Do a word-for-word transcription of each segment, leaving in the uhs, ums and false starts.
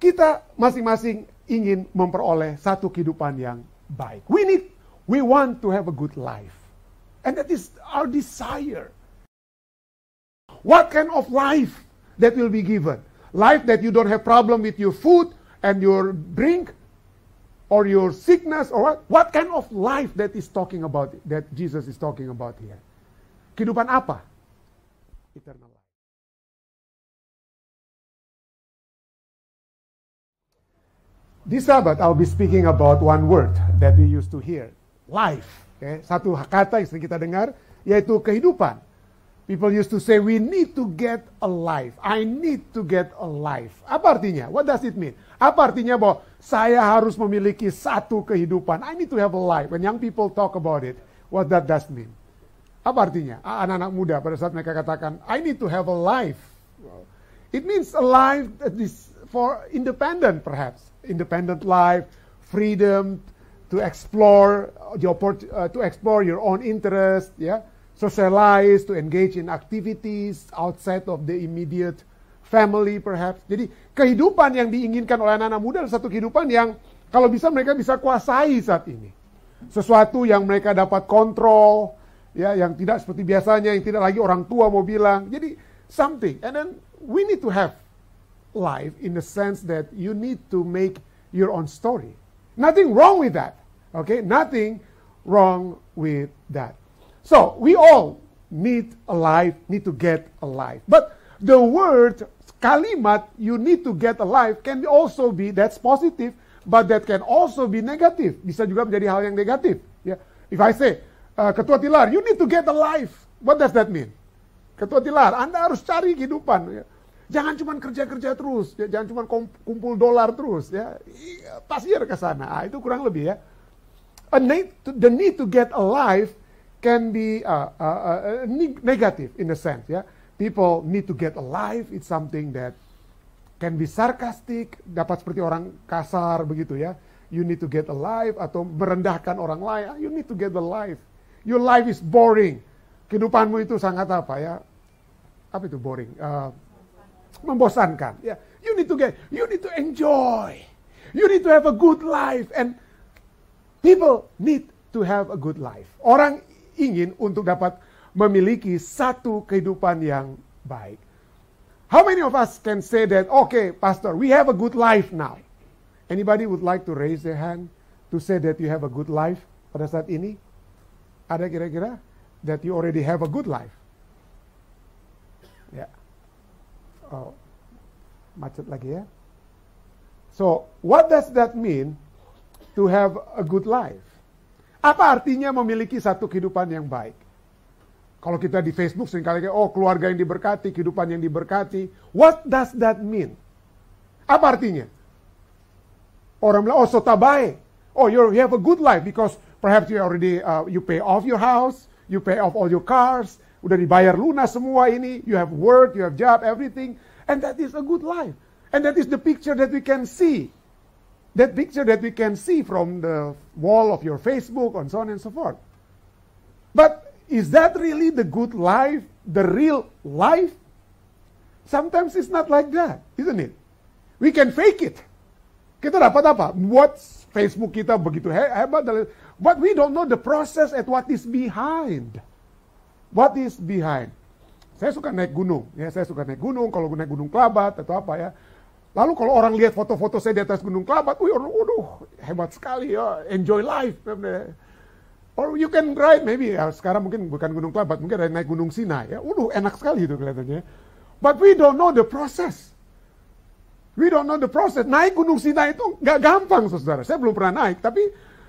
kita masing-masing ingin memperoleh satu kehidupan yang baik. We need, we want to have a good life. And that is our desire. What kind of life that will be given? Life that you don't have problem with your food and your drink or your sickness or what? What kind of life that is talking about, that Jesus is talking about here? Kehidupan apa? Eternal life. This Sabbath, I'll be speaking about one word that we used to hear. Life. Okay? Satu kata yang sering kita dengar, yaitu kehidupan. People used to say, we need to get a life. I need to get a life. Apa artinya? What does it mean? Apa artinya bahwa saya harus memiliki satu kehidupan? I need to have a life. When young people talk about it, what that does mean? Apa artinya? Anak-anak muda pada saat mereka katakan, I need to have a life. It means a life that is for independent perhaps. Independent life, freedom to explore the oppor- uh, to explore your own interest, yeah, socialize, to engage in activities outside of the immediate family perhaps. Jadi kehidupan yang diinginkan oleh anak-anak muda adalah satu kehidupan yang kalau bisa mereka bisa kuasai saat ini. Sesuatu yang mereka dapat kontrol, ya, yang tidak seperti biasanya, yang tidak lagi orang tua mau bilang. Jadi something, and then we need to have life in the sense that you need to make your own story. Nothing wrong with that. Okay? Nothing wrong with that. So, we all need a life, need to get a life. But the word, kalimat, you need to get a life can also be, that's positive, but that can also be negative. Bisa juga menjadi hal yang negatif. Yeah. If I say, uh, Ketua Tilar, you need to get a life. What does that mean? Ketua Tilar, Anda harus cari kehidupan. Ya. Jangan cuma kerja-kerja terus, ya. Jangan cuma kumpul dolar terus, ya. Pasir ke sana, ah, itu kurang lebih ya. A need to, the need to get a life can be uh, uh, uh, negative in a sense, ya. People need to get a life, it's something that can be sarcastic, dapat seperti orang kasar begitu ya. You need to get a life, atau merendahkan orang lain, you need to get a life. Your life is boring. Kehidupanmu itu sangat apa ya? Apa itu boring? Uh, membosankan. Ya, you need to get, you need to enjoy. You need to have a good life, and people need to have a good life. Orang ingin untuk dapat memiliki satu kehidupan yang baik. How many of us can say that, okay, Pastor, we have a good life now? Anybody would like to raise their hand to say that you have a good life pada saat ini? Ada kira-kira that you already have a good life? Ya. Yeah. Oh, macet lagi ya. So, what does that mean to have a good life? Apa artinya memiliki satu kehidupan yang baik? Kalau kita di Facebook seringkali, oh keluarga yang diberkati, kehidupan yang diberkati. What does that mean? Apa artinya? Orang bilang, oh sotabae. Oh, you're, you have a good life because perhaps you already, uh, you pay off your house, you pay off all your cars, udah dibayar lunas semua ini, you have work, you have job, everything, and that is a good life. And that is the picture that we can see. That picture that we can see from the wall of your Facebook and so on and so forth. But is that really the good life, the real life? Sometimes it's not like that, isn't it? We can fake it. Kita dapat apa? Buat Facebook kita begitu hebat, but we don't know the process at what is behind. What is behind? Saya suka naik gunung, ya saya suka naik gunung. Kalau naik gunung Kelabat atau apa ya. Lalu kalau orang lihat foto-foto saya di atas gunung Kelabat, wih, waduh, hebat sekali ya, enjoy life. Or you can ride, maybe ya, sekarang mungkin bukan gunung Kelabat, mungkin ada naik gunung Sinai. Ya, waduh, enak sekali itu kelihatannya. But we don't know the process. We don't know the process. Naik gunung Sinai itu nggak gampang, saudara. Saya belum pernah naik, tapi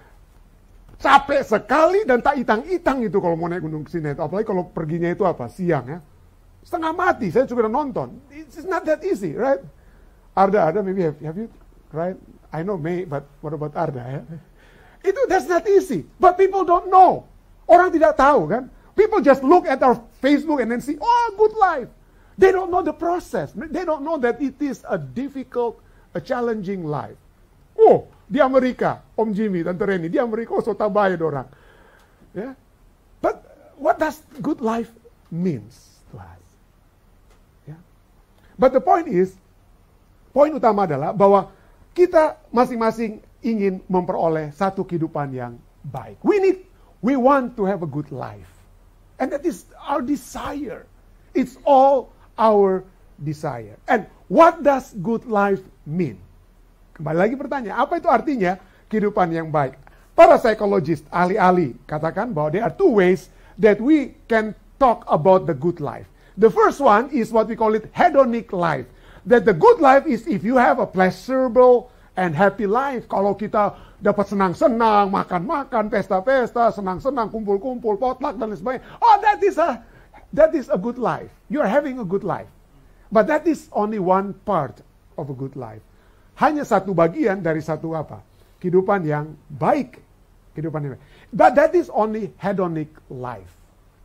capek sekali dan tak itang-itang itu kalau mau naik gunung Sinai itu. Apalagi kalau perginya itu apa, siang ya. Setengah mati, saya juga nonton. It's not that easy, right? Arda, Arda, maybe have, have you, right? I know May, but what about Arda ya? Itu, that's not easy. But people don't know. Orang tidak tahu kan. People just look at our Facebook and then see, oh, good life. They don't know the process. They don't know that it is a difficult, a challenging life. Oh, di Amerika, Om Jimmy, Tante Reni, di Amerika, oh, so tabayad orang. Yeah? But what does good life means to us? Yeah? But the point is, poin utama adalah bahwa kita masing-masing ingin memperoleh satu kehidupan yang baik. We need, we want to have a good life. And that is our desire. It's all our desire. And what does good life mean? Kembali lagi pertanyaan, apa itu artinya kehidupan yang baik? Para psikologis, ahli-ahli katakan bahwa there are two ways that we can talk about the good life. The first one is what we call it hedonic life. That the good life is if you have a pleasurable and happy life. Kalau kita dapat senang-senang, makan-makan, pesta-pesta, senang-senang, kumpul-kumpul, potluck dan lain sebagainya. Oh, that is a that is a good life. You are having a good life. But that is only one part of a good life. Hanya satu bagian dari satu apa? Kehidupan yang baik. Kehidupan yang baik. But that is only hedonic life.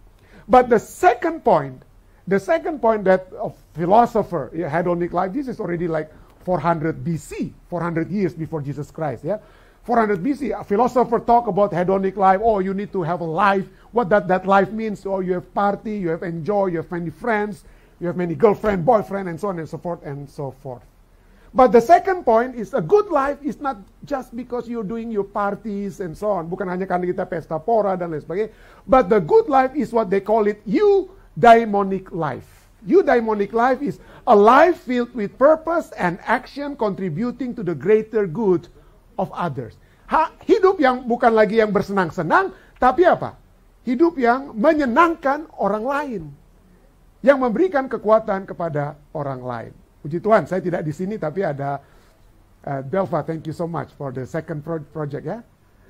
But the second point, the second point that a philosopher, yeah, hedonic life, this is already like four hundred B C, four hundred years before Jesus Christ, yeah. four hundred B C, a philosopher talk about hedonic life. Oh, you need to have a life. What that, that life means. Oh, you have party, you have enjoy, you have many friends, you have many girlfriend, boyfriend, and so on and so forth and so forth. But the second point is a good life is not just because you're doing your parties and so on. Bukan hanya karena kita pesta pora dan lain sebagainya. But the good life is what they call it eudaimonic life. Eudaimonic life is a life filled with purpose and action contributing to the greater good of others. Ha, hidup yang bukan lagi yang bersenang-senang, tapi apa? Hidup yang menyenangkan orang lain. Yang memberikan kekuatan kepada orang lain. Puji Tuhan, saya tidak di sini tapi ada uh, Belva, thank you so much for the second pro project ya.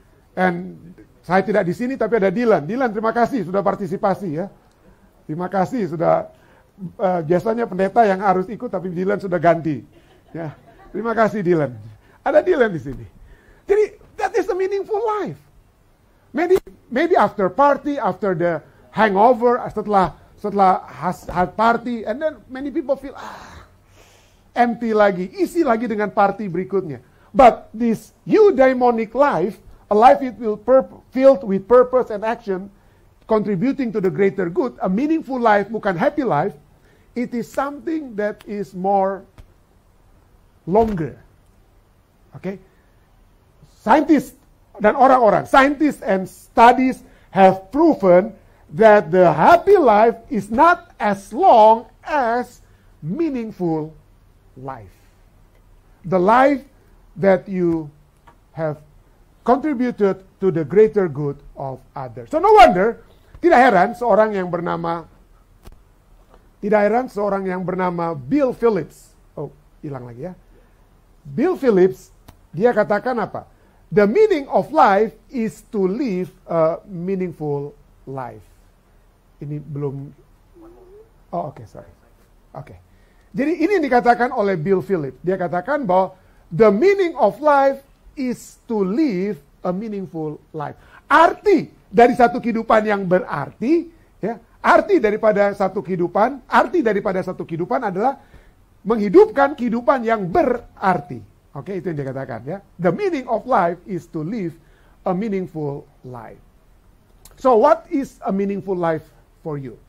And saya tidak di sini tapi ada Dylan. Dylan, terima kasih sudah partisipasi ya. Terima kasih sudah uh, biasanya pendeta yang harus ikut tapi Dylan sudah ganti. Ya. Terima kasih Dylan. Ada Dylan di sini. Jadi that is the meaningful life. Maybe maybe after party, after the hangover, setelah setelah has, had party, and then many people feel ah empty lagi, isi lagi dengan party berikutnya. But this eudaimonic life, a life it will filled with purpose and action, contributing to the greater good, a meaningful life, bukan happy life, it is something that is more longer. Okay? Scientists dan orang-orang, scientists and studies have proven that the happy life is not as long as meaningful life. The life that you have contributed to the greater good of others. So no wonder, tidak heran seorang yang bernama tidak heran seorang yang bernama Bill Phillips. Oh, hilang lagi ya. Bill Phillips, dia katakan apa? The meaning of life is to live a meaningful life. Ini belum. Oh, oke, okay, sorry. Oke. Okay. Jadi ini yang dikatakan oleh Bill Phillips. Dia katakan bahwa the meaning of life is to live a meaningful life. Arti dari satu kehidupan yang berarti, ya, arti daripada satu kehidupan, arti daripada satu kehidupan adalah menghidupkan kehidupan yang berarti. Oke, itu yang dia katakan ya. The meaning of life is to live a meaningful life. So what is a meaningful life for you?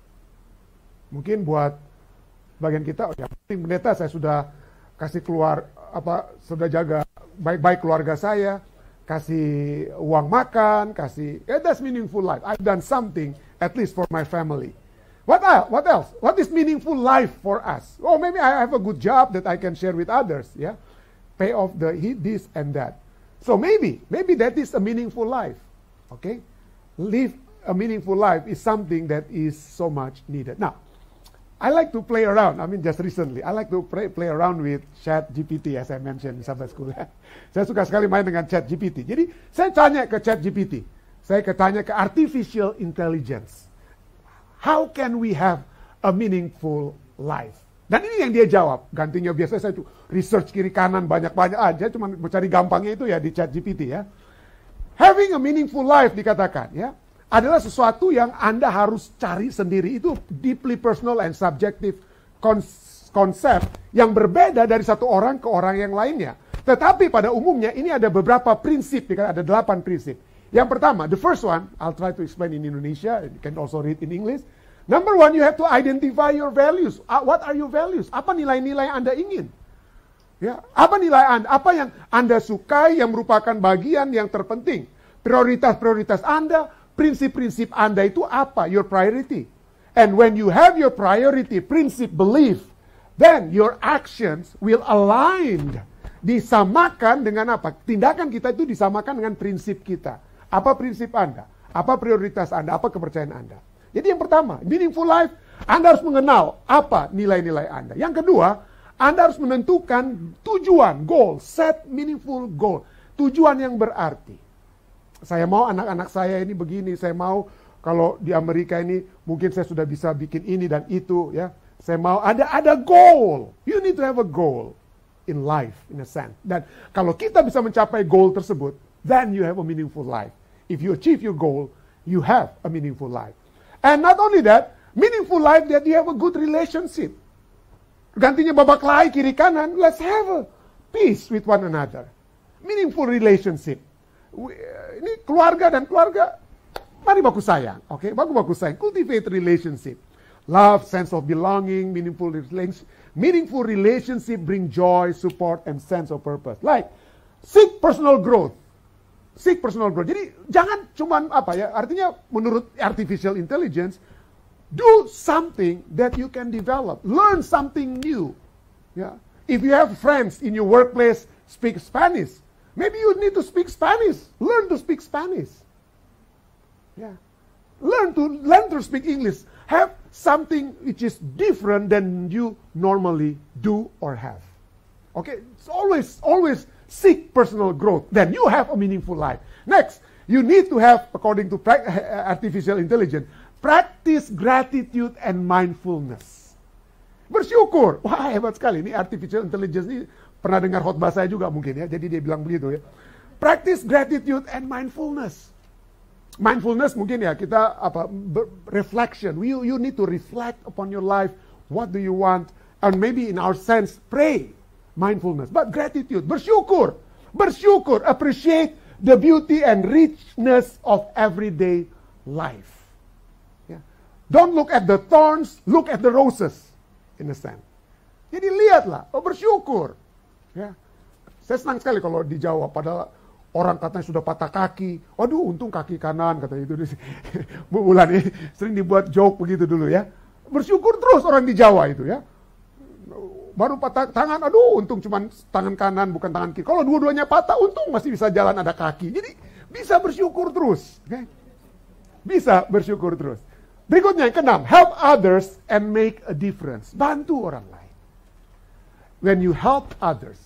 Mungkin buat bagian kita, oh ya, penting pendeta saya sudah kasih keluar apa, sudah jaga baik-baik keluarga saya, kasih uang makan, kasih, yeah, that's meaningful life. I've done something at least for my family. What else? What else? What is meaningful life for us? Oh, maybe I have a good job that I can share with others. Yeah, pay off the this and that. So maybe, maybe that is a meaningful life. Okay, live a meaningful life is something that is so much needed. Now, I like to play around. I mean, just recently, I like to play, play around with Chat G P T, as I mentioned in Sabbath School. Saya suka sekali main dengan Chat G P T. Jadi, saya tanya ke Chat G P T. Saya tanya ke Artificial Intelligence. How can we have a meaningful life? Dan ini yang dia jawab. Gantinya biasanya saya tuh research kiri kanan banyak-banyak aja. Cuma mencari gampangnya itu ya di Chat G P T ya. Having a meaningful life dikatakan ya, adalah sesuatu yang Anda harus cari sendiri. Itu deeply personal and subjective konsep yang berbeda dari satu orang ke orang yang lainnya. Tetapi pada umumnya ini ada beberapa prinsip, ada delapan prinsip. Yang pertama, the first one, I'll try to explain in Indonesia, you can also read in English. Number one, you have to identify your values. Uh, what are your values? Apa nilai-nilai yang Anda ingin? Ya, apa nilai Anda? Apa yang Anda sukai yang merupakan bagian yang terpenting? Prioritas-prioritas Anda, prinsip-prinsip Anda itu apa? Your priority. And when you have your priority, prinsip, belief, then your actions will align. Disamakan dengan apa? Tindakan kita itu disamakan dengan prinsip kita. Apa prinsip Anda? Apa prioritas Anda? Apa kepercayaan Anda? Jadi yang pertama, meaningful life, Anda harus mengenal apa nilai-nilai Anda. Yang kedua, Anda harus menentukan tujuan, goal, set meaningful goal. Tujuan yang berarti. Saya mau anak-anak saya ini begini, saya mau kalau di Amerika ini mungkin saya sudah bisa bikin ini dan itu, ya. Saya mau ada ada goal. You need to have a goal in life, in a sense. Dan kalau kita bisa mencapai goal tersebut, then you have a meaningful life. If you achieve your goal, you have a meaningful life. And not only that, meaningful life that you have a good relationship. Gantinya babak lari kiri kanan, let's have a peace with one another. Meaningful relationship. Ini keluarga dan keluarga, mari baku sayang, oke? Okay? Baku-baku sayang, cultivate relationship. Love, sense of belonging, meaningful relationship. Meaningful relationship bring joy, support, and sense of purpose. Like, seek personal growth. Seek personal growth. Jadi, jangan cuman apa ya, artinya menurut artificial intelligence, do something that you can develop. Learn something new. Yeah. If you have friends in your workplace speak Spanish, maybe you need to speak Spanish. Learn to speak Spanish. Yeah. Learn to learn to speak English. Have something which is different than you normally do or have. Okay? It's always always seek personal growth. Then you have a meaningful life. Next, you need to have, according to artificial intelligence, practice gratitude and mindfulness. Bersyukur. Wah, hebat sekali. Ini artificial intelligence ini pernah dengar khotbah saya juga mungkin ya. Jadi dia bilang begitu ya. Practice gratitude and mindfulness. Mindfulness mungkin ya kita apa reflection. You you need to reflect upon your life. What do you want? And maybe in our sense pray. Mindfulness. But gratitude. Bersyukur. Bersyukur. Appreciate the beauty and richness of everyday life. Don't look at the thorns, look at the roses, in a sense. Jadi lihatlah, oh bersyukur. Ya. Saya senang sekali kalau di Jawa, padahal orang katanya sudah patah kaki. Waduh, untung kaki kanan, katanya itu. Bu Ulan ini sering dibuat joke begitu dulu ya. Bersyukur terus orang di Jawa itu ya. Baru patah tangan, aduh untung cuma tangan kanan, bukan tangan kiri. Kalau dua-duanya patah, untung masih bisa jalan ada kaki. Jadi bisa bersyukur terus. Okay? Bisa bersyukur terus. Berikutnya yang keenam, help others and make a difference. Bantu orang lain. When you help others,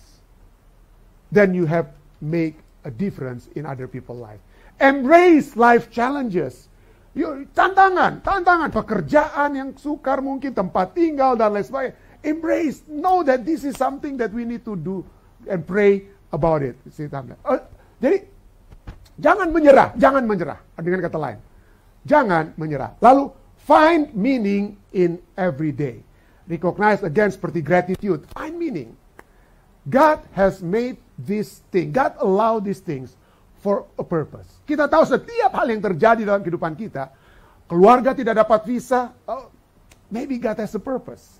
then you have make a difference in other people's life. Embrace life challenges. Yuk, tantangan, tantangan, pekerjaan yang sukar mungkin, tempat tinggal dan lain sebagainya. Embrace, know that this is something that we need to do and pray about it. Uh, jadi, jangan menyerah, jangan menyerah. Dengan kata lain. Jangan menyerah. Lalu, find meaning in every day. Recognize again seperti gratitude. Find meaning. God has made this thing. God allowed these things for a purpose. Kita tahu setiap hal yang terjadi dalam kehidupan kita. Keluarga tidak dapat visa. Oh, maybe God has a purpose.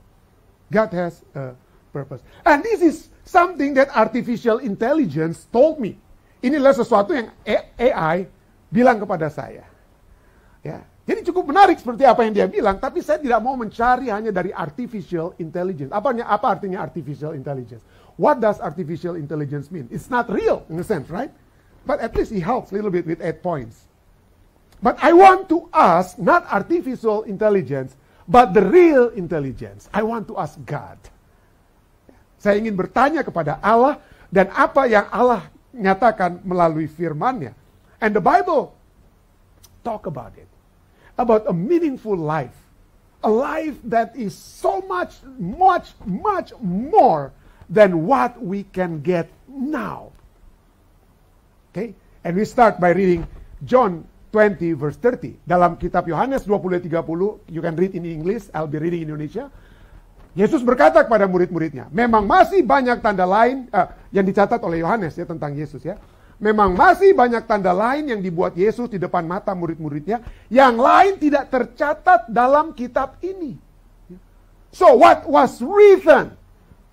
God has a purpose. And this is something that artificial intelligence told me. Inilah sesuatu yang A I bilang kepada saya. Ya, jadi cukup menarik seperti apa yang dia bilang, tapi saya tidak mau mencari hanya dari artificial intelligence. Apanya, apa artinya artificial intelligence? What does artificial intelligence mean? It's not real in a sense, right? But at least he helps a little bit with eight points. But I want to ask, not artificial intelligence, but the real intelligence. I want to ask God. Saya ingin bertanya kepada Allah, dan apa yang Allah nyatakan melalui firman-Nya. And the Bible talk about it. About a meaningful life. A life that is so much, much, much more than what we can get now. Okay? And we start by reading John twenty verse thirty. Dalam kitab Yohanes dua puluh tiga puluh, you can read in English, I'll be reading in Indonesia. Yesus berkata kepada murid-muridnya, memang masih banyak tanda lain uh, yang dicatat oleh Yohanes ya tentang Yesus ya. Memang masih banyak tanda lain yang dibuat Yesus di depan mata murid-muridnya, yang lain tidak tercatat dalam kitab ini. So what was written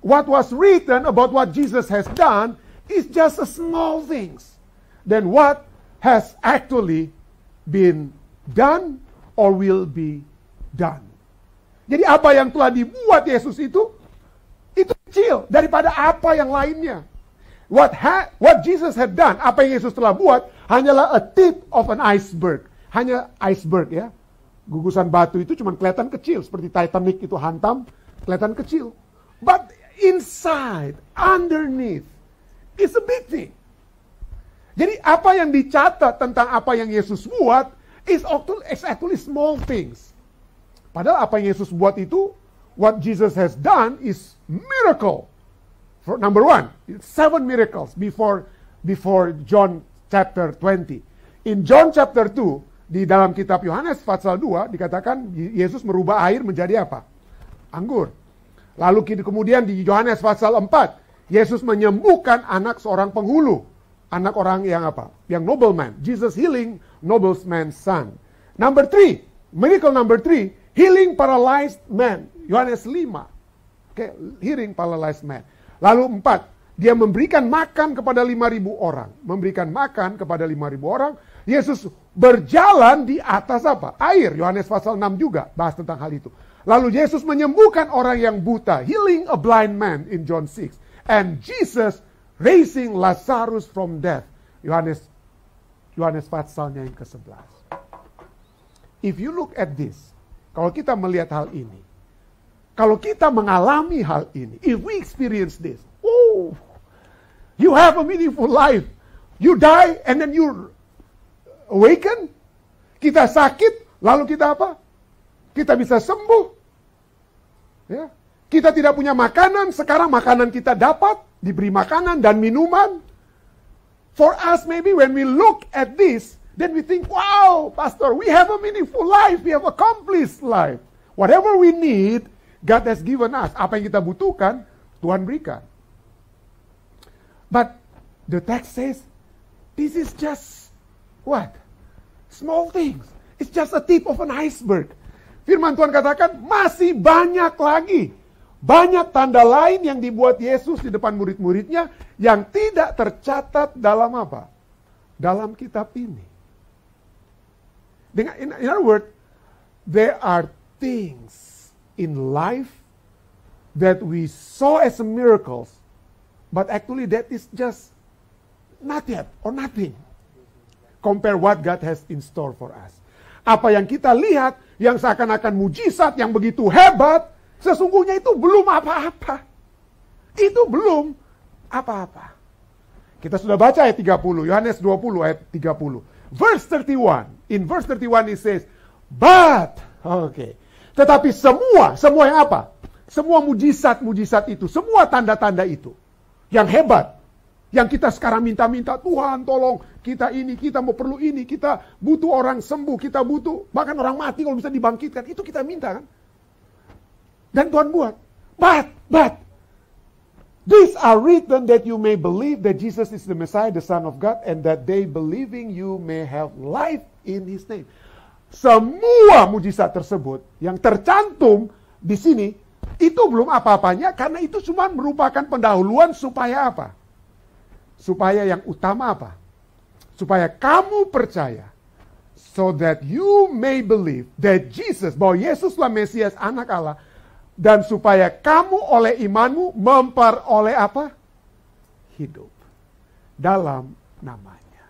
what was written about what Jesus has done is just a small things than what has actually been done or will be done. Jadi apa yang telah dibuat Yesus itu, itu kecil daripada apa yang lainnya. What ha, what Jesus had done, apa yang Yesus telah buat, hanyalah a tip of an iceberg. Hanya iceberg ya. Gugusan batu itu cuma kelihatan kecil, seperti Titanic itu hantam, kelihatan kecil. But inside, underneath, it's a big thing. Jadi apa yang dicatat tentang apa yang Yesus buat is actually small things. Padahal apa yang Yesus buat itu, what Jesus has done is miracle. For number one, seven miracles before before John chapter twenty. In John chapter two, di dalam kitab Yohanes pasal dua dikatakan Yesus merubah air menjadi apa? Anggur. Lalu kemudian di Yohanes pasal empat, Yesus menyembuhkan anak seorang penghulu. Anak orang yang apa? Yang nobleman. Jesus healing nobleman's son. Number three, miracle number three, healing paralyzed man. Yohanes lima. Oke, okay, healing paralyzed man. Lalu empat, dia memberikan makan kepada lima ribu orang. Memberikan makan kepada lima ribu orang. Yesus berjalan di atas apa? Air. Yohanes pasal enam juga bahas tentang hal itu. Lalu Yesus menyembuhkan orang yang buta. Healing a blind man in John six. And Jesus raising Lazarus from death. Yohanes Yohanes pasalnya yang ke sebelas. If you look at this, kalau kita melihat hal ini, kalau kita mengalami hal ini, if we experience this, oh, you have a meaningful life. You die and then you awaken. Kita sakit, lalu kita apa? Kita bisa sembuh. Ya. Kita tidak punya makanan, sekarang makanan kita dapat, diberi makanan dan minuman. For us maybe when we look at this, then we think, wow, Pastor, we have a meaningful life, we have accomplished life. Whatever we need, God has given us. Apa yang kita butuhkan, Tuhan berikan. But the text says, this is just what? Small things. It's just a tip of an iceberg. Firman Tuhan katakan, masih banyak lagi. Banyak tanda lain yang dibuat Yesus di depan murid-muridnya yang tidak tercatat dalam apa? Dalam kitab ini. Dengan, in, in other words, there are things in life that we saw as miracles, but actually that is just not yet or nothing compare what God has in store for us. Apa yang kita lihat yang seakan-akan mujizat yang begitu hebat, sesungguhnya itu belum apa-apa. Itu belum apa-apa. Kita sudah baca ayat tiga puluh, Yohanes dua puluh ayat tiga puluh. Verse thirty-one. In verse thirty-one it says, but, oke. Okay. Tetapi semua, semua yang apa? Semua mujizat-mujizat itu, semua tanda-tanda itu, yang hebat, yang kita sekarang minta-minta, Tuhan tolong, kita ini, kita mau perlu ini, kita butuh orang sembuh, kita butuh, bahkan orang mati kalau bisa dibangkitkan, itu kita minta kan? Dan Tuhan buat. But, but, these are written that you may believe that Jesus is the Messiah, the Son of God, and that they believing you may have life in His name. Semua mujizat tersebut yang tercantum di sini, itu belum apa-apanya, karena itu cuma merupakan pendahuluan supaya apa? Supaya yang utama apa? Supaya kamu percaya. So that you may believe that Jesus, bahwa Yesuslah Mesias, anak Allah, dan supaya kamu oleh imanmu memperoleh apa? Hidup dalam namanya.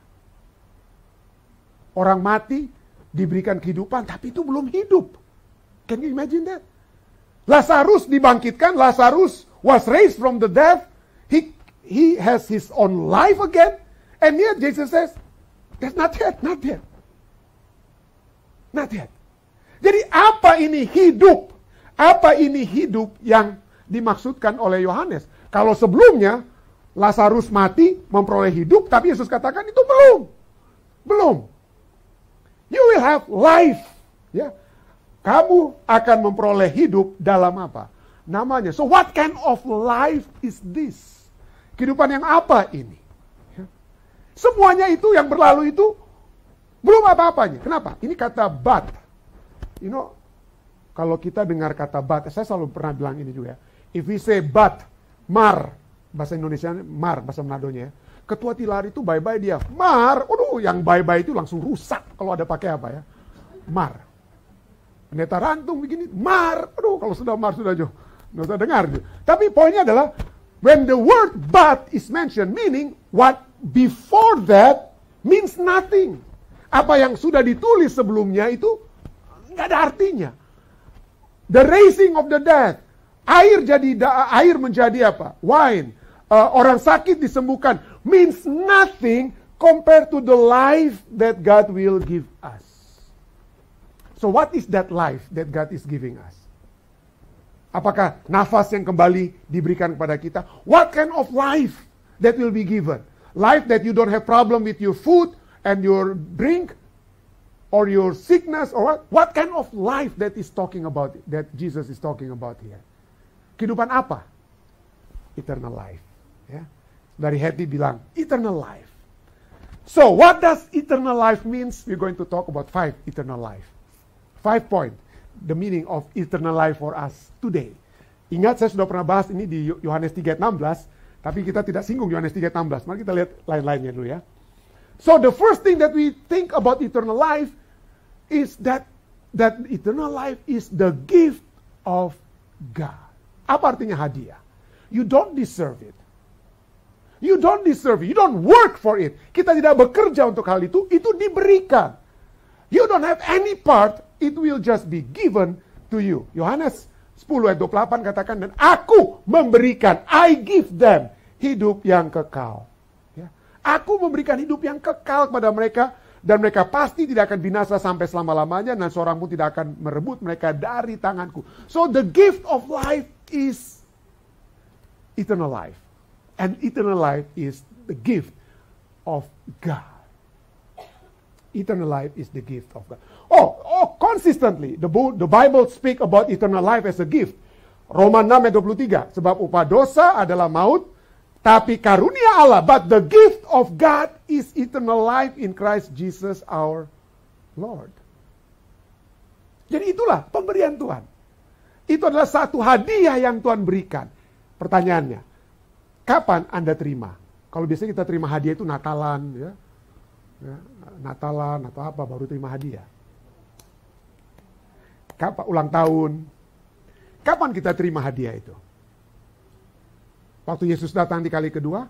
Orang mati diberikan kehidupan, tapi itu belum hidup. Can you imagine that? Lazarus dibangkitkan, Lazarus was raised from the dead. He he has his own life again. And yet Jesus says, that's not yet, not yet. Not yet. Jadi apa ini hidup? Apa ini hidup yang dimaksudkan oleh Yohanes? Kalau sebelumnya Lazarus mati memperoleh hidup, tapi Yesus katakan itu belum. Belum. You will have life. Ya. Kamu akan memperoleh hidup dalam apa? Namanya. So what kind of life is this? Kehidupan yang apa ini? Ya. Semuanya itu yang berlalu itu belum apa-apanya. Kenapa? Ini kata but. You know, kalau kita dengar kata but, saya selalu pernah bilang ini juga. If we say but, Mar, bahasa Indonesia Mar, bahasa Manadonya ya. Ketua Tilar itu bye-bye dia. Mar, waduh yang bye-bye itu langsung rusak kalau ada pakai apa ya. Mar. Pendeta Rantung begini, Mar. Aduh kalau sudah Mar sudah jauh. Nggak usah dengar. Tapi poinnya adalah, when the word but is mentioned, meaning what before that means nothing. Apa yang sudah ditulis sebelumnya itu nggak ada artinya. The raising of the dead. Air jadi air menjadi apa? Wine. Uh, orang sakit disembuhkan means nothing compared to the life that God will give us. So what is that life that God is giving us? Apakah nafas yang kembali diberikan kepada kita? What kind of life that will be given? Life that you don't have problem with your food and your drink or your sickness or what? What kind of life that is talking about, that Jesus is talking about here? Kehidupan apa? Eternal life. Ya. Dari Hattie bilang, eternal life. So, what does eternal life means? We're going to talk about five eternal life. Five point, the meaning of eternal life for us today. Ingat saya sudah pernah bahas ini di Yohanes tiga enam belas, tapi kita tidak singgung Yohanes tiga enam belas. Mari kita lihat lain-lainnya dulu ya. So, the first thing that we think about eternal life is that that eternal life is the gift of God. Apa artinya hadiah? You don't deserve it. You don't deserve it. You don't work for it. Kita tidak bekerja untuk hal itu. Itu diberikan. You don't have any part. It will just be given to you. Yohanes sepuluh ayat dua puluh delapan katakan, dan aku memberikan, I give them, hidup yang kekal. Ya. Aku memberikan hidup yang kekal kepada mereka, dan mereka pasti tidak akan binasa sampai selama-lamanya, dan seorang pun tidak akan merebut mereka dari tanganku. So the gift of life is eternal life. And eternal life is the gift of God. Eternal life is the gift of God. Oh, oh consistently, the, the Bible speak about eternal life as a gift. Roma enam ayat dua puluh tiga, sebab upah dosa adalah maut, tapi karunia Allah, but the gift of God is eternal life in Christ Jesus our Lord. Jadi itulah pemberian Tuhan. Itu adalah satu hadiah yang Tuhan berikan. Pertanyaannya, kapan Anda terima? Kalau biasanya kita terima hadiah itu Natalan, ya, ya Natalan atau apa baru terima hadiah. Kapan ulang tahun? Kapan kita terima hadiah itu? Waktu Yesus datang di kali kedua?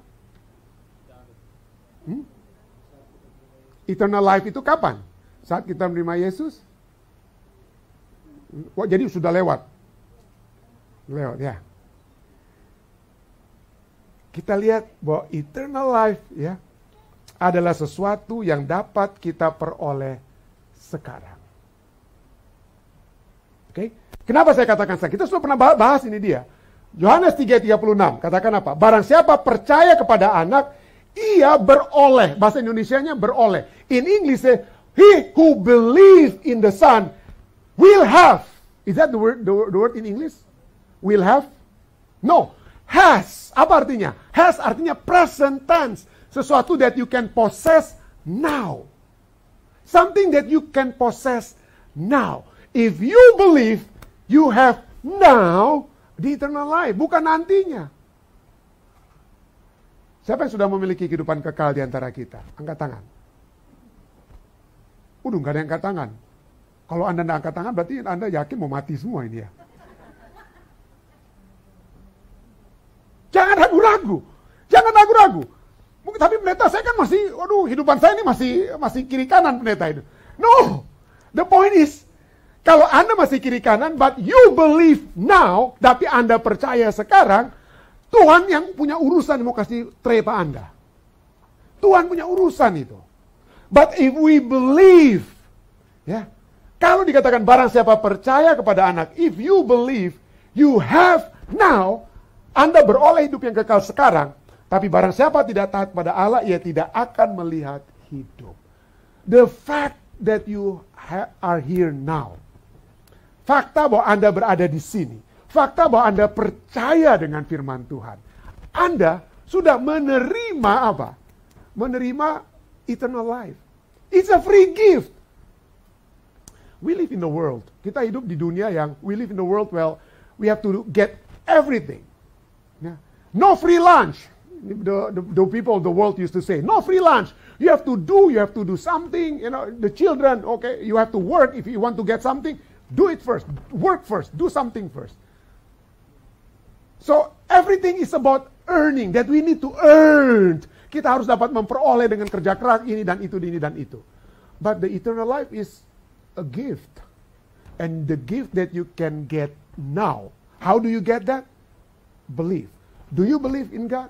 Hmm? Eternal life itu kapan? Saat kita menerima Yesus? Wah, jadi sudah lewat. Lewat ya. Kita lihat bahwa eternal life ya adalah sesuatu yang dapat kita peroleh sekarang. Oke? Okay? Kenapa saya katakan sekarang? Kita sudah pernah bahas ini dia. Yohanes tiga tiga puluh enam katakan apa? Barang siapa percaya kepada anak, ia beroleh. Bahasa Indonesianya beroleh. In English, he who believe in the Son will have. Is that the word, the, the word in English? Will have? No. Has. Apa artinya? Has artinya present tense. Sesuatu that you can possess now. Something that you can possess now. If you believe, you have now the eternal life. Bukan nantinya. Siapa yang sudah memiliki kehidupan kekal di antara kita? Angkat tangan. Udah gak ada yang angkat tangan. Kalau Anda tidak angkat tangan, berarti Anda yakin mau mati semua ini ya. Jangan ragu-ragu. Jangan ragu-ragu. Mungkin tapi pendeta saya kan masih, waduh, hidupan saya ini masih masih kiri kanan pendeta itu. No. The point is, kalau Anda masih kiri kanan, but you believe now, tapi Anda percaya sekarang, Tuhan yang punya urusan mau kasih trepa Anda. Tuhan punya urusan itu. But if we believe, ya, kalau dikatakan barang siapa percaya kepada anak, if you believe, you have now, Anda beroleh hidup yang kekal sekarang, tapi barang siapa tidak taat pada Allah, ia tidak akan melihat hidup. The fact that you ha- are here now, fakta bahwa Anda berada di sini, fakta bahwa Anda percaya dengan firman Tuhan, Anda sudah menerima apa? Menerima eternal life. It's a free gift. We live in the world. Kita hidup di dunia yang we live in the world well, we have to get everything. Ya. No free lunch. The, the, the people of the world used to say, no free lunch. You have to do, you have to do something. You know, the children, okay, you have to work if you want to get something. Do it first. Work first. Do something first. So, everything is about earning. That we need to earn. Kita harus dapat memperoleh dengan kerja keras ini dan itu, ini dan itu. But the eternal life is a gift. And the gift that you can get now. How do you get that? Believe. Do you believe in God?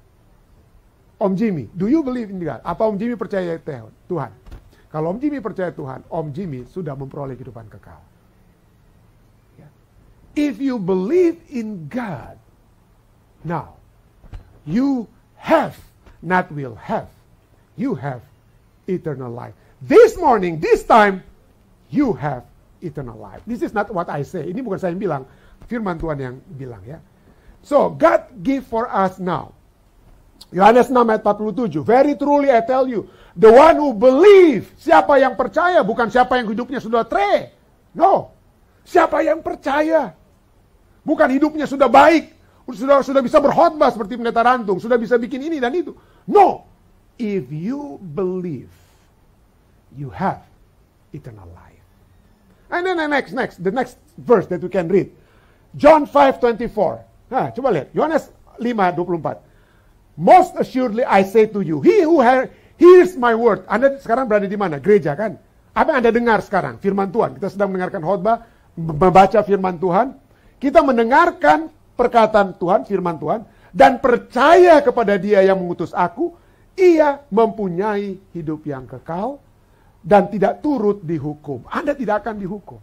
Om Jimmy, do you believe in God? Apa Om Jimmy percaya Tuhan? Kalau Om Jimmy percaya Tuhan, Om Jimmy sudah memperoleh kehidupan kekal. Yeah. If you believe in God, now, you have, not will have, you have eternal life. This morning, this time, you have eternal life. This is not what I say. Ini bukan saya yang bilang, firman Tuhan yang bilang ya. So, God give for us now. Yohanes enam ayat empat puluh tujuh. Very truly I tell you, the one who believe, siapa yang percaya, bukan siapa yang hidupnya sudah tre. No. Siapa yang percaya. Bukan hidupnya sudah baik, sudah sudah bisa berkhotbah seperti pendeta Rantung, sudah bisa bikin ini dan itu. No. If you believe, you have eternal life. And then the next, next, the next verse that we can read. John five twenty-four. Nah, coba lihat. Yohanes lima dua puluh empat. Most assuredly I say to you, he who hears my word. Anda sekarang berada di mana? Gereja kan? Apa yang Anda dengar sekarang? Firman Tuhan. Kita sedang mendengarkan khotbah, membaca firman Tuhan. Kita mendengarkan perkataan Tuhan, firman Tuhan, dan percaya kepada Dia yang mengutus aku, ia mempunyai hidup yang kekal dan tidak turut dihukum. Anda tidak akan dihukum.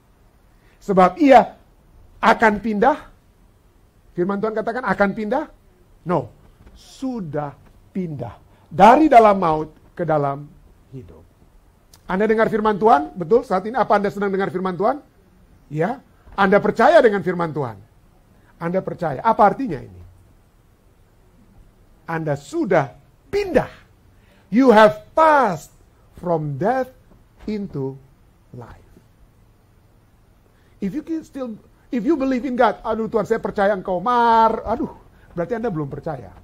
Sebab ia akan pindah. Firman Tuhan katakan akan pindah? No. Sudah pindah dari dalam maut ke dalam hidup. Anda dengar firman Tuhan? Betul? Saat ini apa Anda sedang dengar firman Tuhan? Ya. Anda percaya dengan firman Tuhan? Anda percaya. Apa artinya ini? Anda sudah pindah. You have passed from death into life. If you can still, if you believe in God, aduh Tuhan saya percaya Engkau mar, aduh, berarti Anda belum percaya.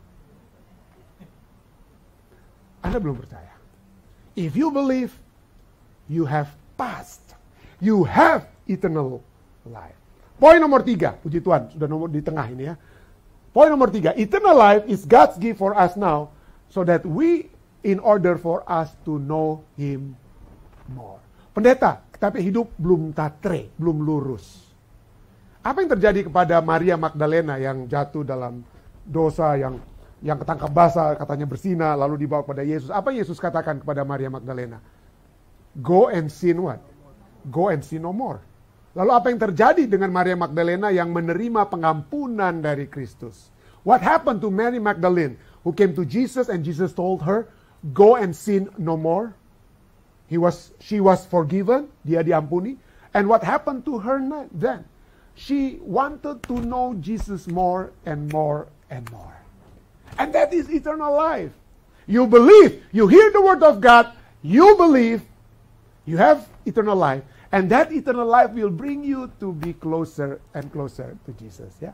Anda belum percaya. If you believe, you have passed. You have eternal life. Poin nomor tiga, puji Tuhan, sudah nomor di tengah ini ya. Poin nomor tiga, eternal life is God's gift for us now, so that we, in order for us to know Him more. Pendeta, tapi hidup belum tatre, belum lurus. Apa yang terjadi kepada Maria Magdalena yang jatuh dalam dosa, yang yang ketangkap basah, katanya bersina, lalu dibawa kepada Yesus. Apa Yesus katakan kepada Maria Magdalena? Go and sin what? Go and sin no more. Lalu apa yang terjadi dengan Maria Magdalena yang menerima pengampunan dari Kristus? What happened to Mary Magdalene who came to Jesus and Jesus told her, go and sin no more? He was, she was forgiven, dia diampuni. And what happened to her then? She wanted to know Jesus more and more and more. And that is eternal life. You believe, you hear the word of God, you believe, you have eternal life. And that eternal life will bring you to be closer and closer to Jesus. Ya.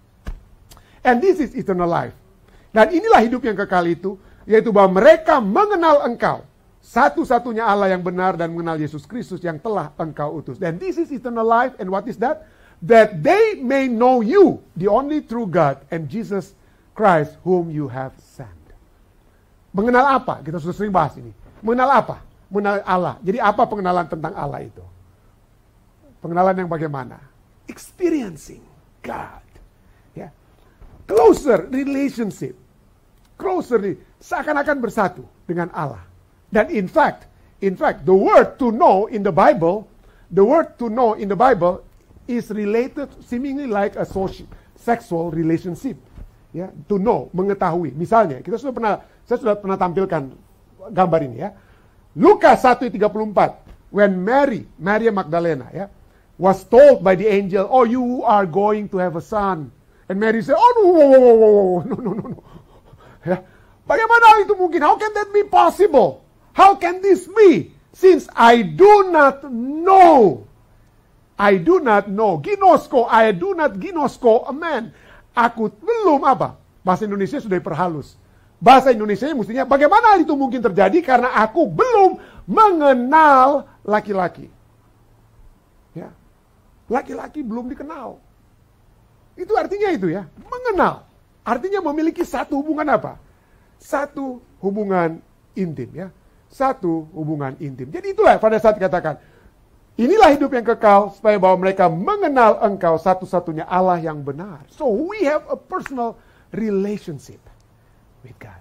And this is eternal life. Dan inilah hidup yang kekal itu, yaitu bahwa mereka mengenal Engkau, satu-satunya Allah yang benar, dan mengenal Yesus Kristus yang telah Engkau utus. And this is eternal life. And what is that? That they may know you, the only true God, and Jesus Christ whom you have sent. Mengenal apa? Kita sudah sering bahas ini. Mengenal apa? Mengenal Allah. Jadi apa pengenalan tentang Allah itu? Pengenalan yang bagaimana? Experiencing God. Ya. Closer relationship. Closer, seakan-akan bersatu dengan Allah. Dan in fact, in fact, the word to know in the Bible, the word to know in the Bible is related seemingly like a social, sexual relationship. Ya, to know, mengetahui. Misalnya, kita sudah pernah, saya sudah pernah tampilkan gambar ini ya. Lukas satu tiga puluh empat, when Mary, Maria Magdalena ya, was told by the angel, oh you are going to have a son. And Mary said, oh no, no, no, no, no. Ya. Bagaimana itu mungkin? How can that be possible? How can this be? Since I do not know. I do not know. Ginosko, I do not ginosko a man. Aku belum apa? Bahasa Indonesia sudah diperhalus. Bahasa Indonesia mestinya bagaimana hal itu mungkin terjadi karena aku belum mengenal laki-laki. Ya. Laki-laki belum dikenal. Itu artinya itu ya, mengenal. Artinya memiliki satu hubungan apa? Satu hubungan intim ya. Satu hubungan intim. Jadi itulah pada saat dikatakan, inilah hidup yang kekal supaya bahwa mereka mengenal Engkau satu-satunya Allah yang benar. So we have a personal relationship with God.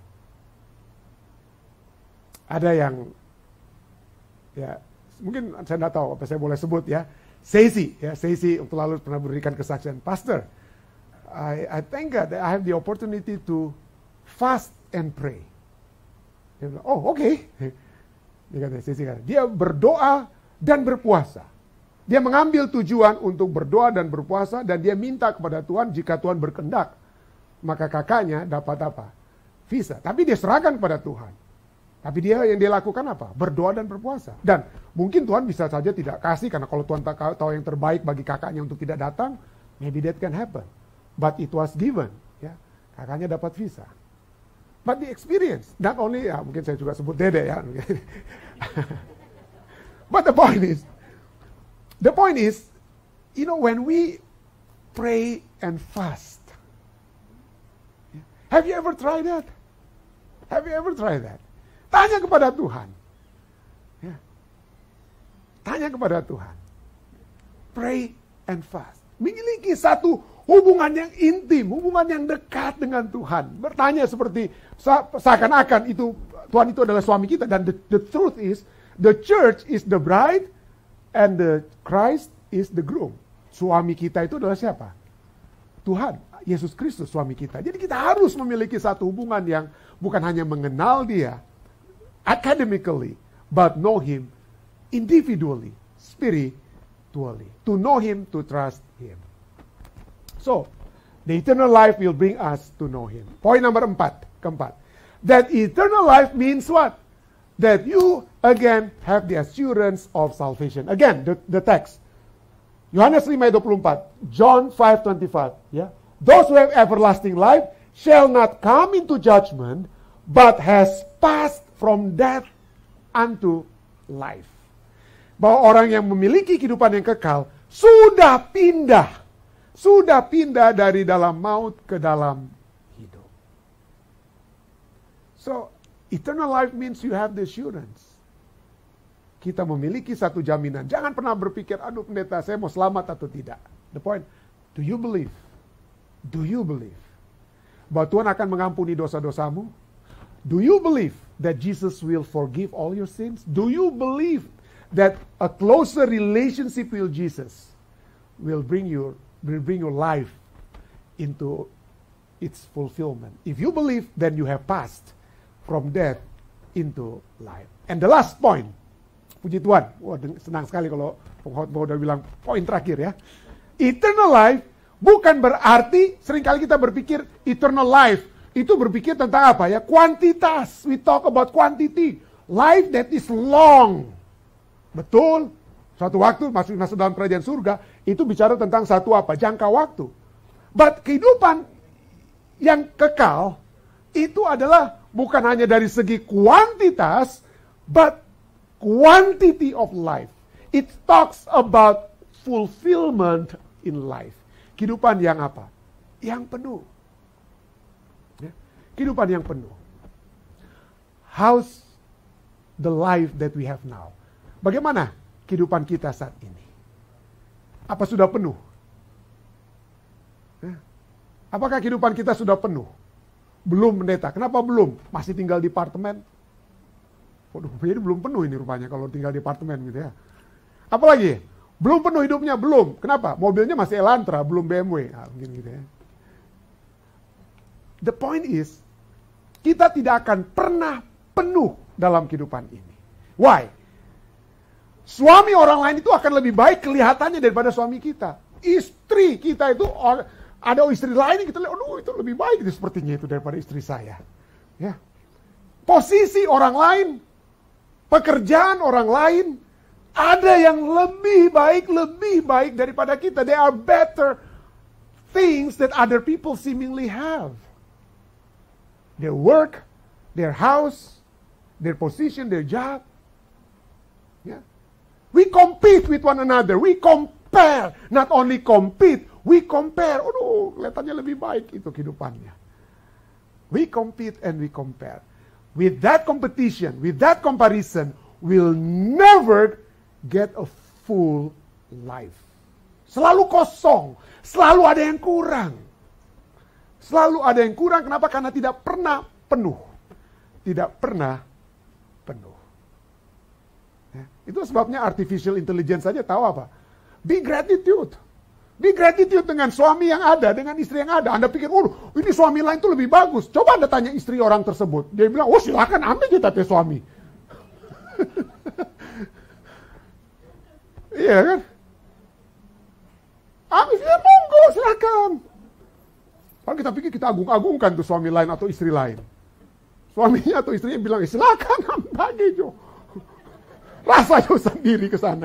Ada yang ya mungkin saya tidak tahu apa saya boleh sebut ya. Stacy ya, Stacy untuk lalu pernah berikan kesaksian, Pastor, I, I thank God that I have the opportunity to fast and pray. Dia bilang, oh oke. Okay. Dia kata, Stacy kata, dia berdoa dan berpuasa. Dia mengambil tujuan untuk berdoa dan berpuasa dan dia minta kepada Tuhan jika Tuhan berkehendak, maka kakaknya dapat apa? Visa. Tapi dia serahkan kepada Tuhan. Tapi dia yang dia lakukan apa? Berdoa dan berpuasa. Dan mungkin Tuhan bisa saja tidak kasih karena kalau Tuhan tahu yang terbaik bagi kakaknya untuk tidak datang, maybe that can happen. But it was given. Ya, kakaknya dapat visa. But the experience, not only, ya mungkin saya juga sebut Dede ya. But the point is, the point is, you know, when we pray and fast, have you ever tried that? Have you ever tried that? Tanya kepada Tuhan. Ya. Tanya kepada Tuhan. Pray and fast. Memiliki satu hubungan yang intim, hubungan yang dekat dengan Tuhan. Bertanya seperti seakan-akan itu Tuhan itu adalah suami kita. Dan the, the truth is, the church is the bride and the Christ is the groom. Suami kita itu adalah siapa? Tuhan, Yesus Kristus suami kita. Jadi kita harus memiliki satu hubungan yang bukan hanya mengenal dia academically, but know him individually, spiritually. To know him, to trust him. So, the eternal life will bring us to know him. Point number empat, keempat. That eternal life means what? That you again have the assurance of salvation. Again, the, the text. Yohanes lima ayat dua puluh empat. John five twenty-five. Yeah? Those who have everlasting life shall not come into judgment, but has passed from death unto life. Bahwa orang yang memiliki kehidupan yang kekal sudah pindah. Sudah pindah dari dalam maut ke dalam hidup. So, eternal life means you have the assurance. Kita memiliki satu jaminan. Jangan pernah berpikir, aduh pendeta, saya mau selamat atau tidak. The point, do you believe? Do you believe? Bahwa Tuhan akan mengampuni dosa-dosamu? Do you believe that Jesus will forgive all your sins? Do you believe that a closer relationship with Jesus will bring your will bring your life into its fulfillment? If you believe, then you have passed from death into life. And the last point, puji Tuhan, wah senang sekali kalau pengkhotbah udah bilang poin terakhir ya. Eternal life bukan berarti seringkali kita berpikir eternal life itu berpikir tentang apa ya? Kuantitas. We talk about quantity. Life that is long. Betul. Suatu waktu masuk masuk dalam kerajaan surga itu bicara tentang satu apa? Jangka waktu. But kehidupan yang kekal itu adalah bukan hanya dari segi kuantitas, but quantity of life. It talks about fulfillment in life. Kehidupan yang apa? Yang penuh. Ya. Kehidupan yang penuh. How's the life that we have now? Bagaimana kehidupan kita saat ini? Apa sudah penuh? Ya. Apakah kehidupan kita sudah penuh? Belum, pendeta. Kenapa belum? Masih tinggal di apartemen? Waduh, jadi belum penuh ini rupanya kalau tinggal di apartemen gitu ya. Apalagi? Belum penuh hidupnya, belum. Kenapa? Mobilnya masih Elantra, belum B M W. Nah, mungkin gitu ya. The point is, kita tidak akan pernah penuh dalam kehidupan ini. Why? Suami orang lain itu akan lebih baik kelihatannya daripada suami kita. Istri kita itu, ada istri lain yang kita lihat, aduh itu lebih baik itu sepertinya itu daripada istri saya. Ya. Posisi orang lain, pekerjaan orang lain, ada yang lebih baik, lebih baik daripada kita. There are better things that other people seemingly have. their work, their house, their position, their job. Yeah. We compete with one another. We compare. Not only compete, we compare. Oh, kelihatannya lebih baik itu kehidupannya. We compete and we compare. With that competition, with that comparison, we'll never get a full life. Selalu kosong. Selalu ada yang kurang. Selalu ada yang kurang. Kenapa? Karena tidak pernah penuh. Tidak pernah penuh. Ya, itu sebabnya artificial intelligence saja tahu apa? Be gratitude. Be gratitude dengan suami yang ada, dengan istri yang ada. Anda pikir, oh ini suami lain itu lebih bagus. Coba Anda tanya istri orang tersebut. Dia bilang, oh silakan ambil kita teh suami. Iya kan? Ambil, ya monggo silakan. Kalau kita pikir kita agung-agungkan tuh suami lain atau istri lain. Suaminya atau istrinya bilang, silakan ambil jo. Rasa jo sendiri ke sana.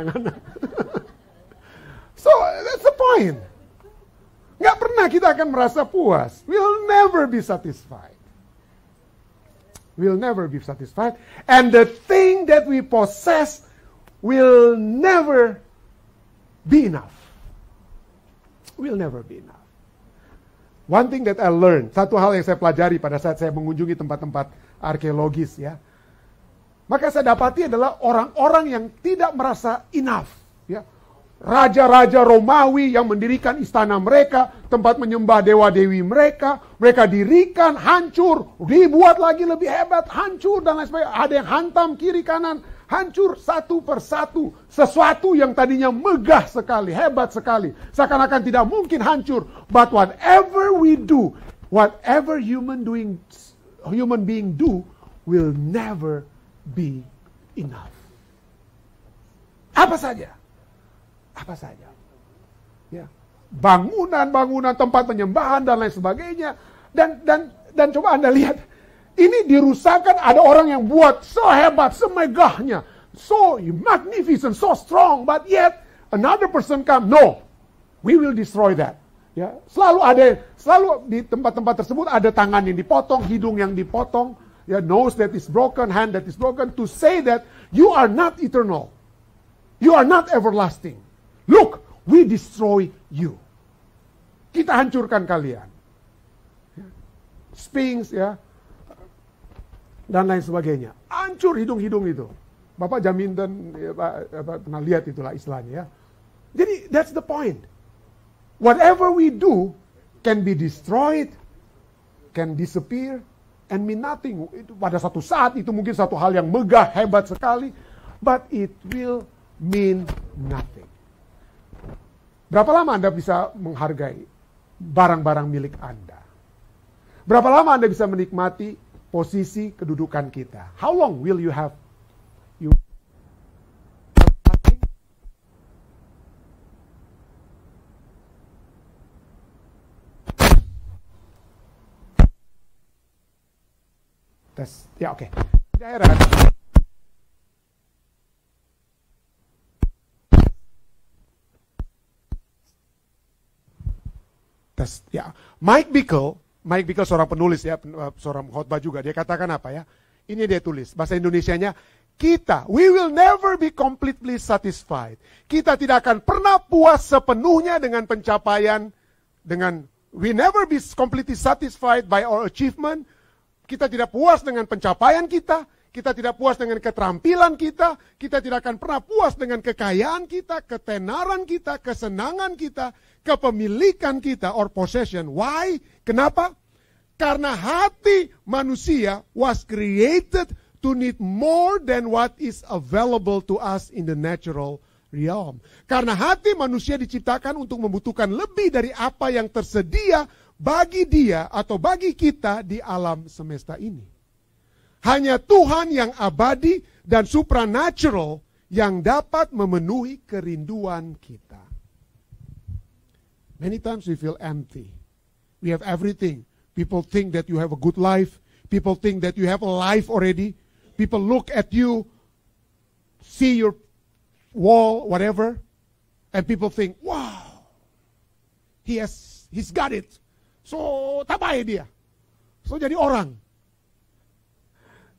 So, that's the point. Nggak pernah kita akan merasa puas. We'll never be satisfied. We'll never be satisfied. And the thing that we possess will never be enough. Will never be enough. One thing that I learned, satu hal yang saya pelajari pada saat saya mengunjungi tempat-tempat arkeologis ya. Maka saya dapati adalah orang-orang yang tidak merasa enough. Ya. Raja-raja Romawi yang mendirikan istana mereka, tempat menyembah dewa-dewi mereka, mereka dirikan, hancur, dibuat lagi lebih hebat, hancur dan lain sebagainya. Ada yang hantam kiri kanan, hancur satu persatu. Sesuatu yang tadinya megah sekali, hebat sekali, seakan-akan tidak mungkin hancur. But whatever we do, whatever human doing, human being do, will never be enough. Apa saja. Apa saja. Ya. Bangunan-bangunan, tempat penyembahan dan lain sebagainya. Dan dan dan coba Anda lihat, ini dirusakkan, ada orang yang buat sehebat, semegahnya, so magnificent, so strong, but yet another person come, no, we will destroy that. Ya, selalu ada, selalu di tempat-tempat tersebut ada tangan yang dipotong, hidung yang dipotong, ya, nose that is broken, hand that is broken, to say that you are not eternal, you are not everlasting. Look, we destroy you. Kita hancurkan kalian. Sphinx, ya, dan lain sebagainya. Hancur hidung-hidung itu. Bapak jamin dan ya, Bapak pernah lihat itulah istilahnya ya. Jadi that's the point. Whatever we do can be destroyed, can disappear, and mean nothing. Itu pada satu saat itu mungkin satu hal yang megah, hebat sekali, but it will mean nothing. Berapa lama Anda bisa menghargai barang-barang milik Anda? Berapa lama Anda bisa menikmati posisi kedudukan kita? How long will you have you tes ya oke okay. Daerah tes ya Mike Bickle Mike Bickle seorang penulis ya, seorang khotbah juga. Dia katakan apa ya? Ini dia tulis, bahasa Indonesianya, kita, we will never be completely satisfied. Kita tidak akan pernah puas sepenuhnya dengan pencapaian, dengan, we never be completely satisfied by our achievement. Kita tidak puas dengan pencapaian kita, kita tidak puas dengan keterampilan kita, kita tidak akan pernah puas dengan kekayaan kita, ketenaran kita, kesenangan kita, kepemilikan kita, or possession. Why? Kenapa? Karena hati manusia was created to need more than what is available to us in the natural realm. Karena hati manusia diciptakan untuk membutuhkan lebih dari apa yang tersedia bagi dia atau bagi kita di alam semesta ini. Hanya Tuhan yang abadi dan supranatural yang dapat memenuhi kerinduan kita. Many times we feel empty. We have everything. People think that you have a good life. People think that you have a life already. People look at you, see your wall, whatever, and people think, wow, he has, he's got it. So, tapai dia. So, jadi orang.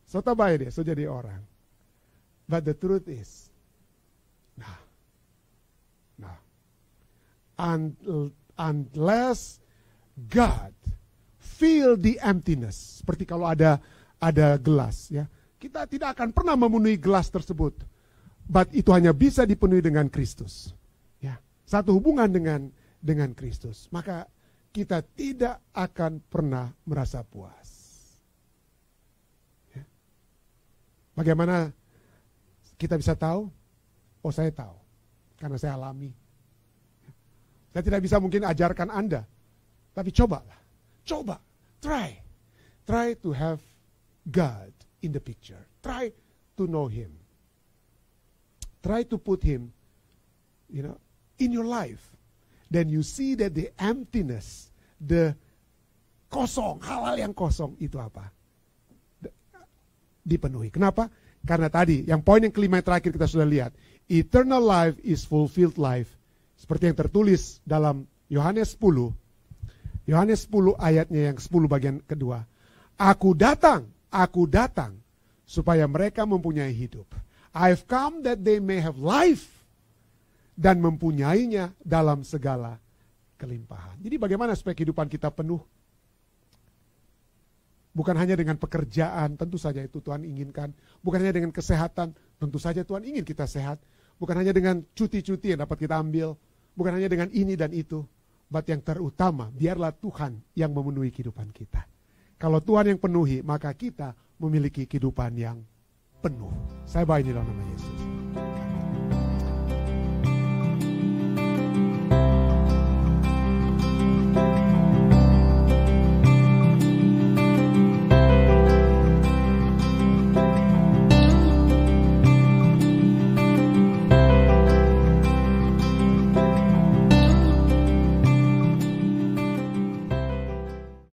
So tabai dia, so jadi orang. But the truth is, nah, nah, Un- unless God fill the emptiness, seperti kalau ada ada gelas, ya, kita tidak akan pernah memenuhi gelas tersebut. But itu hanya bisa dipenuhi dengan Kristus, ya, satu hubungan dengan dengan Kristus. Maka kita tidak akan pernah merasa puas. Ya. Bagaimana kita bisa tahu? Oh, saya tahu, karena saya alami. Saya tidak bisa mungkin ajarkan Anda, tapi cobalah, coba, try, try to have God in the picture, try to know Him, try to put Him, you know, in your life. Then you see that the emptiness, the kosong, hal-hal yang kosong itu apa? Dipenuhi. Kenapa? Karena tadi, yang poin yang kelima yang terakhir kita sudah lihat, eternal life is fulfilled life. Seperti yang tertulis dalam Yohanes sepuluh, Yohanes sepuluh ayatnya yang sepuluh bagian kedua. Aku datang, aku datang, supaya mereka mempunyai hidup. I've come that they may have life, dan mempunyainya dalam segala kelimpahan. Jadi bagaimana supaya kehidupan kita penuh? Bukan hanya dengan pekerjaan, tentu saja itu Tuhan inginkan. Bukan hanya dengan kesehatan, tentu saja Tuhan ingin kita sehat. Bukan hanya dengan cuti-cuti yang dapat kita ambil. Bukan hanya dengan ini dan itu. But yang terutama, biarlah Tuhan yang memenuhi kehidupan kita. Kalau Tuhan yang penuhi, maka kita memiliki kehidupan yang penuh. Saya bawa ini dalam nama Yesus.